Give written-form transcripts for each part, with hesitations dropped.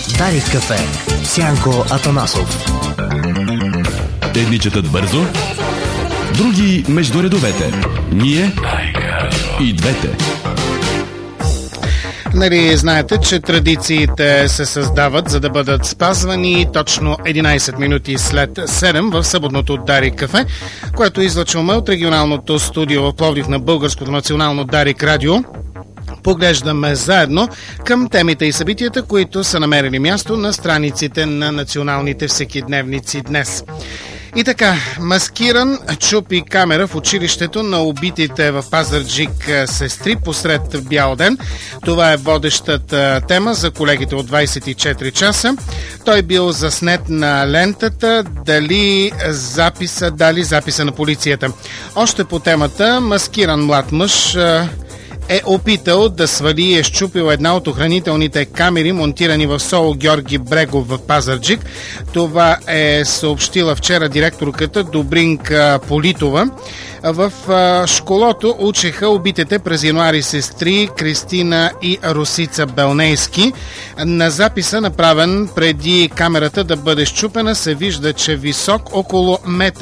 Дарик кафе. Сянко Атанасов. Едни четат бързо, други между редовете. Ние и двете. Нали знаете, че традициите се създават, за да бъдат спазвани точно 11 минути след 7 в съботното Дарик кафе, което излъчваме от регионалното студио в Пловдив на Българското национално Дарик радио. Поглеждаме заедно към темите и събитията, които са намерили място на страниците на националните всекидневници днес. И така, маскиран чупи камера в училището на убитите в Пазарджик сестри посред бял ден. Това е водещата тема за колегите от 24 часа. Той бил заснет на лентата, дали записа на полицията. Още по темата, маскиран млад мъж е опитал да свали и е счупил една от охранителните камери, монтирани в СОУ Георги Брегов в Пазарджик. Това е съобщила вчера директорката Добринка Политова. В школото учеха убитите през януари сестри Кристина и Русица Белнейски. На записа, направен преди камерата да бъде счупена, се вижда, че висок около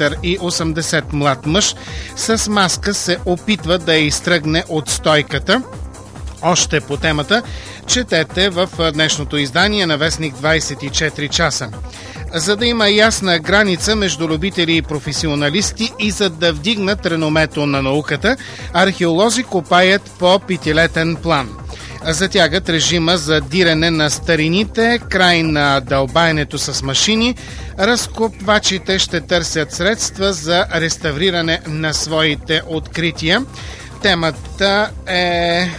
1,80 м млад мъж с маска се опитва да я изтръгне от стойката. Още по темата четете в днешното издание на вестник 24 часа. За да има ясна граница между любители и професионалисти и за да вдигнат реномето на науката, археолози копаят по петилетен план. Затягат режима за дирене на старините, край на дълбаенето с машини. Разкопвачите ще търсят средства за реставриране на своите открития. Темата е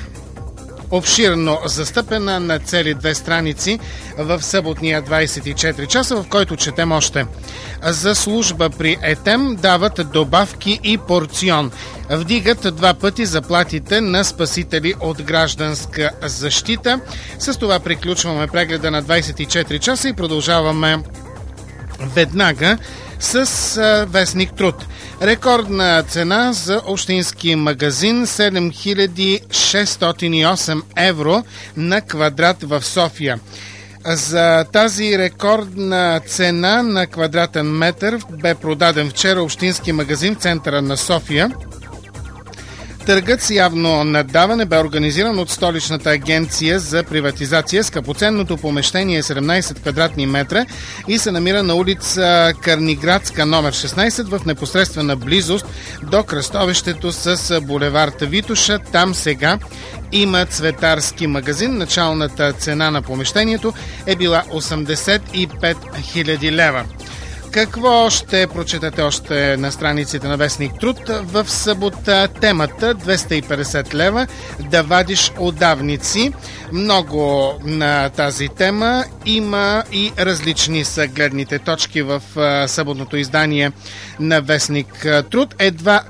обширно застъпена на цели 2 страници в съботния 24 часа, в който четем още. За служба при ЕТЕМ дават добавки и порцион. Вдигат 2 пъти заплатите на спасители от гражданска защита. С това приключваме прегледа на 24 часа и продължаваме веднага с вестник Труд. Рекордна цена за общински магазин 7608 евро на квадрат в София. За тази рекордна цена на квадратен метър бе продаден вчера общински магазин в центъра на София. Търгът с явно наддаване бе организиран от Столичната агенция за приватизация. Скъпоценното помещение е 17 квадратни метра и се намира на улица Карниградска номер 16 в непосредствена близост до кръстовището с булевард Витоша. Там сега има цветарски магазин. Началната цена на помещението е била 85 000 лева. Какво ще прочетете още на страниците на вестник Труд? В събота темата 250 лева да вадиш удавници. Много на тази тема има и различни са гледните точки в съботното издание на вестник Труд. Едва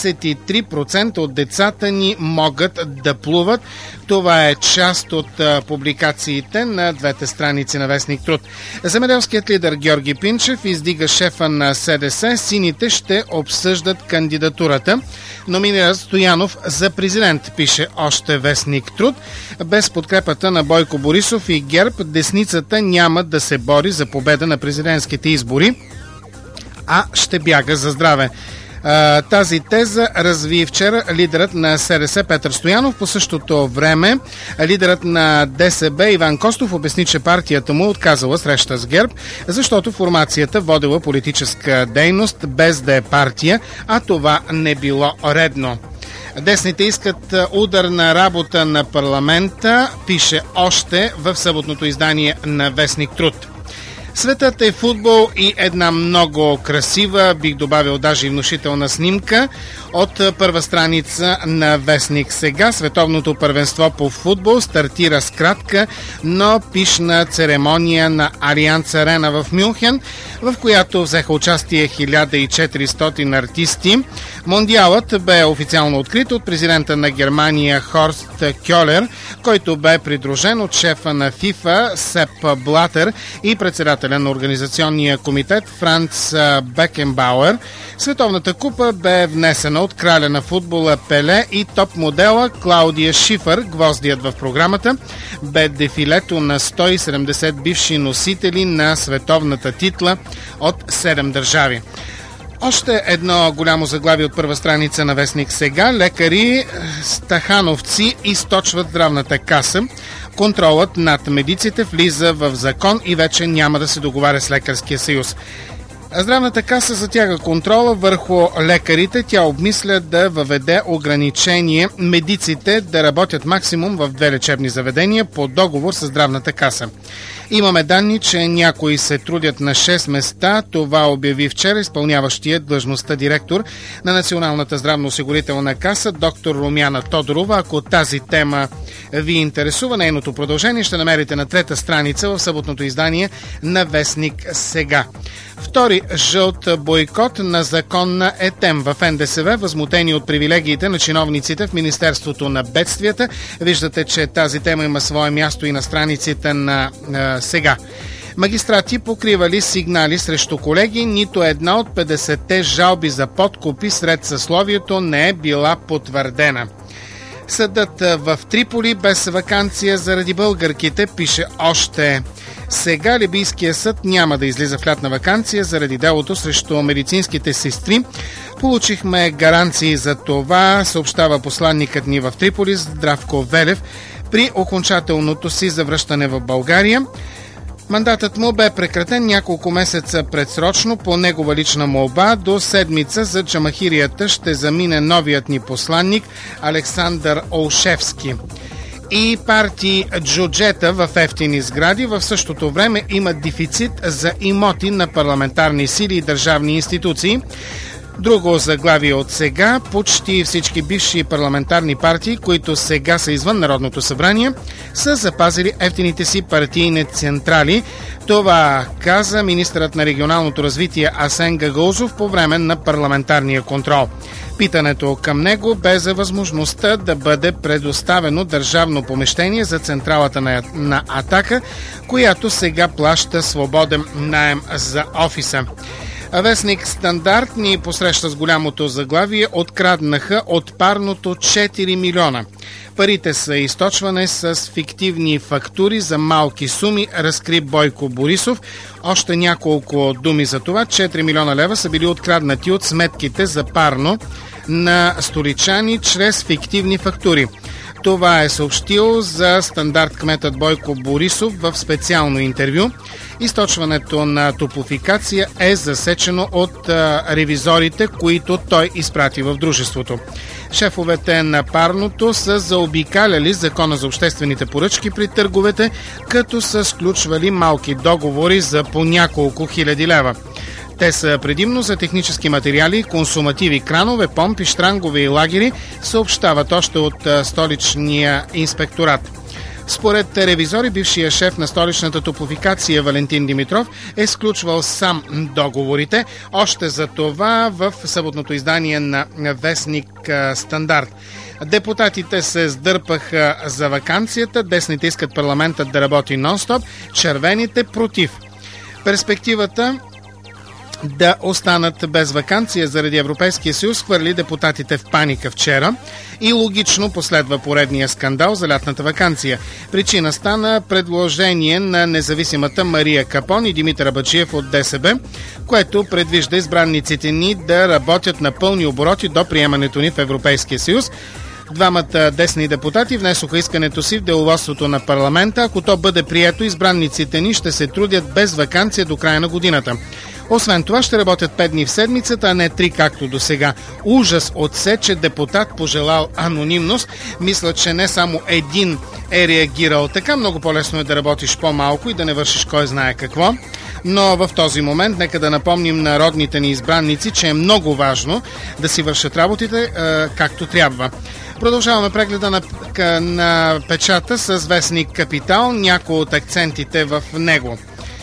23% от децата ни могат да плуват. Това е част от публикациите на двете страници на вестник Труд. Земеделският лидер Георги Пинчев издига шефа на СДС. Сините ще обсъждат кандидатурата. Номинира Стоянов за президент, пише още вестник Труд. Без подкрепата на Бойко Борисов и ГЕРБ, десницата няма да се бори за победа на президентските избори, а ще бяга за здраве. Тази теза разви вчера лидерът на СДС Петър Стоянов. По същото време лидерът на ДСБ Иван Костов обясни, че партията му отказала среща с ГЕРБ, защото формацията водила политическа дейност без да е партия, а това не било редно. Десните искат ударна работа на парламента, пише още в съботното издание на вестник Труд. Светът е футбол и една много красива, бих добавил даже и внушителна снимка от първа страница на вестник Сега. Световното първенство по футбол стартира с кратка, но пишна церемония на Алианц Арена в Мюнхен, в която взеха участие 1400 артисти. Мондиалът бе официално открит от президента на Германия Хорст Кьолер, който бе придружен от шефа на ФИФА Сеп Блатер и председател председателя на Организационния комитет Франц Бекенбауер, Световната купа бе внесена от краля на футбола Пеле и топ-модела Клаудия Шифър. Гвоздият в програмата бе дефилето на 170 бивши носители на световната титла от 7 държави. Още едно голямо заглавие от първа страница на вестник Сега. Лекари стахановци източват здравната каса. Контролът над медиците влиза в закон и вече няма да се договаря с Лекарския съюз. Здравната каса затяга контрола върху лекарите. Тя обмисля да въведе ограничение медиците да работят максимум в 2 лечебни заведения по договор с здравната каса. Имаме данни, че някои се трудят на 6 места. Това обяви вчера изпълняващия длъжността директор на Националната здравноосигурителна каса доктор Румяна Тодорова. Ако тази тема ви интересува, нейното продължение ще намерите на 3-та страница в съботното издание на вестник Сега. Втори жълт бойкот на закон на ЕТЕМ в НДСВ, възмутени от привилегиите на чиновниците в Министерството на бедствията. Виждате, че тази тема има свое място и на страниците на Сега. Магистрати покривали сигнали срещу колеги, нито една от 50-те жалби за подкупи сред съсловието не е била потвърдена. Съдът в Триполи без ваканция заради българките, пише още Сега. Либийския съд няма да излиза в лятна ваканция заради делото срещу медицинските сестри. Получихме гаранции за това, съобщава посланникът ни в Триполи Здравко Велев при окончателното си завръщане в България. Мандатът му бе прекратен няколко месеца предсрочно по негова лична молба. До седмица за джамахирията ще замине новият ни посланник Александър Олшевски. И партии джуджета в ефтини сгради. В същото време има дефицит за имоти на парламентарни сили и държавни институции. Друго заглавие от Сега. Почти всички бивши парламентарни партии, които сега са извън Народното събрание, са запазили ефтините си партийни централи. Това каза министърът на регионалното развитие Асен Гагаузов по време на парламентарния контрол. Питането към него бе за възможността да бъде предоставено държавно помещение за централата на Атака, която сега плаща свободен наем за офиса. Вестник Стандарт ни посреща с голямото заглавие: откраднаха от парното 4 милиона. Парите са източване с фиктивни фактури за малки суми, разкри Бойко Борисов. Още няколко думи за това. 4 милиона лева са били откраднати от сметките за парно на столичани чрез фиктивни фактури. Това е съобщил за Стандарт кметът Бойко Борисов в специално интервю. Източването на топлофикация е засечено от ревизорите, които той изпрати в дружеството. Шефовете на парното са заобикаляли закона за обществените поръчки при търговете, като са сключвали малки договори за по няколко хиляди лева. Те са предимно за технически материали, консумативи, кранове, помпи, щрангове и лагери, съобщават още от столичния инспекторат. Според ревизори, бившия шеф на столичната топлофикация Валентин Димитров е сключвал сам договорите. Още за това в съботното издание на вестник Стандарт. Депутатите се сдърпаха за ваканцията, десните искат парламентът да работи нон-стоп, червените против. Перспективата да останат без ваканция заради Европейския съюз хвърли депутатите в паника вчера и логично последва поредния скандал за лятната ваканция. Причина стана предложение на независимата Мария Капон и Димитър Абаджиев от ДСБ, което предвижда избранниците ни да работят на пълни обороти до приемането ни в Европейския съюз. Двамата десни депутати внесоха искането си в деловодството на парламента. Ако то бъде прието, избранниците ни ще се трудят без ваканция до края на годината. Освен това ще работят 5 дни в седмицата, а не 3 както до сега. Ужас от се, че депутат пожелал анонимност. Мисля, че не само един е реагирал така. Много по-лесно е да работиш по-малко и да не вършиш кой знае какво. Но в този момент нека да напомним на родните ни избранници, че е много важно да си вършат работите както трябва. Продължаваме прегледа на печата с вестник Капитал, някои от акцентите в него.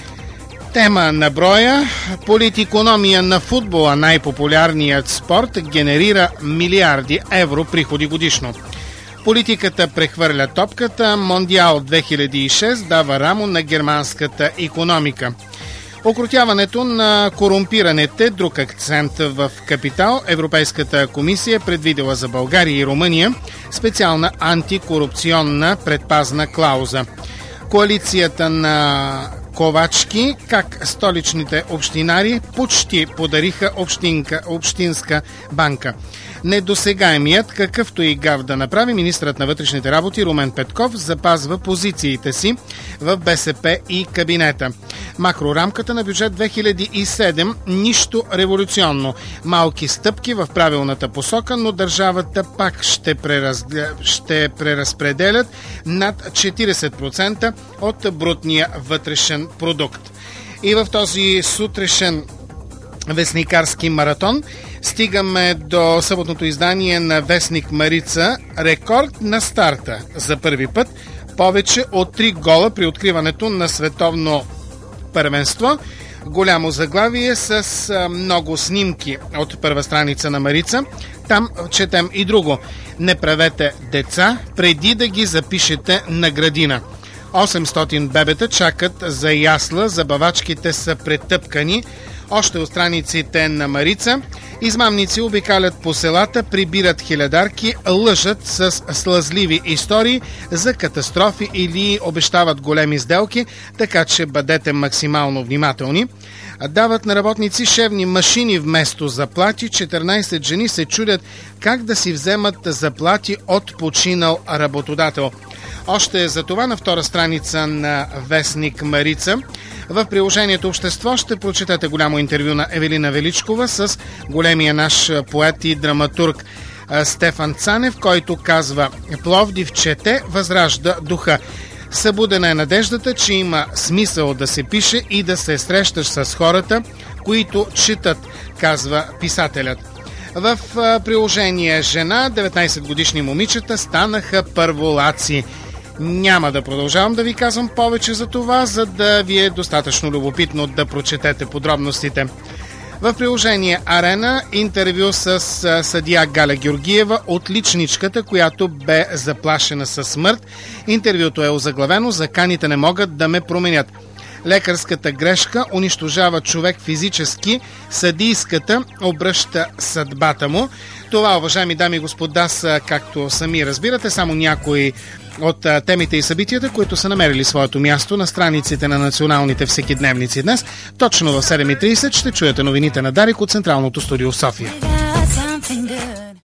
Тема на броя: политикономия на футбола, най-популярният спорт, генерира милиарди евро приходи годишно. Политиката прехвърля топката, Мондиал 2006 дава рамо на германската икономика. Окротяването на корумпираните, друг акцент в Капитал. Европейската комисия е предвидела за България и Румъния специална антикорупционна предпазна клауза. Коалицията на Ковачки, как столичните общинари почти подариха общинска банка. Недосегаемият, какъвто и гав да направи, министрът на вътрешните работи Румен Петков запазва позициите си в БСП и кабинета. Макрорамката на бюджет 2007 – нищо революционно. Малки стъпки в правилната посока, но държавата пак ще преразпределят над 40% от брутния вътрешен продукт. И в този сутрешен вестникарски маратон стигаме до съботното издание на вестник Марица. Рекорд на старта. За първи път повече от 3 гола при откриването на световно първенство. Голямо заглавие с много снимки от първа страница на Марица. Там четем и друго. Не правете деца преди да ги запишете на градина. 800 бебета чакат за ясла, забавачките са претъпкани. Още от страниците на Марица. Измамници обикалят по селата, прибират хилядарки, лъжат с слъзливи истории за катастрофи или обещават големи сделки, така че бъдете максимално внимателни. Дават на работници шевни машини вместо заплати. 14 жени се чудят как да си вземат заплати от починал работодател. Още за това на втора страница на вестник Марица. В приложението Общество ще прочетете голямо интервю на Евелина Величкова с големия наш поет и драматург Стефан Цанев, който казва: Пловдив чете, възражда духа. Събудена е надеждата, че има смисъл да се пише и да се срещаш с хората, които четат, казва писателят. В приложение Жена 19-годишни момичета станаха първолаци. Няма да продължавам да ви казвам повече за това, за да ви е достатъчно любопитно да прочетете подробностите. В приложение Арена интервю с съдия Галя Георгиева, отличничката, която бе заплашена със смърт. Интервюто е озаглавено "Заканите не могат да ме променят". Лекарската грешка унищожава човек физически, съдийската обръща съдбата му. Това, уважаеми дами и господа, са, както сами разбирате, само някои от темите и събитията, които са намерили своето място на страниците на националните всекидневници днес. Точно в 7:30 ще чуете новините на Дарик от Централното студио в София.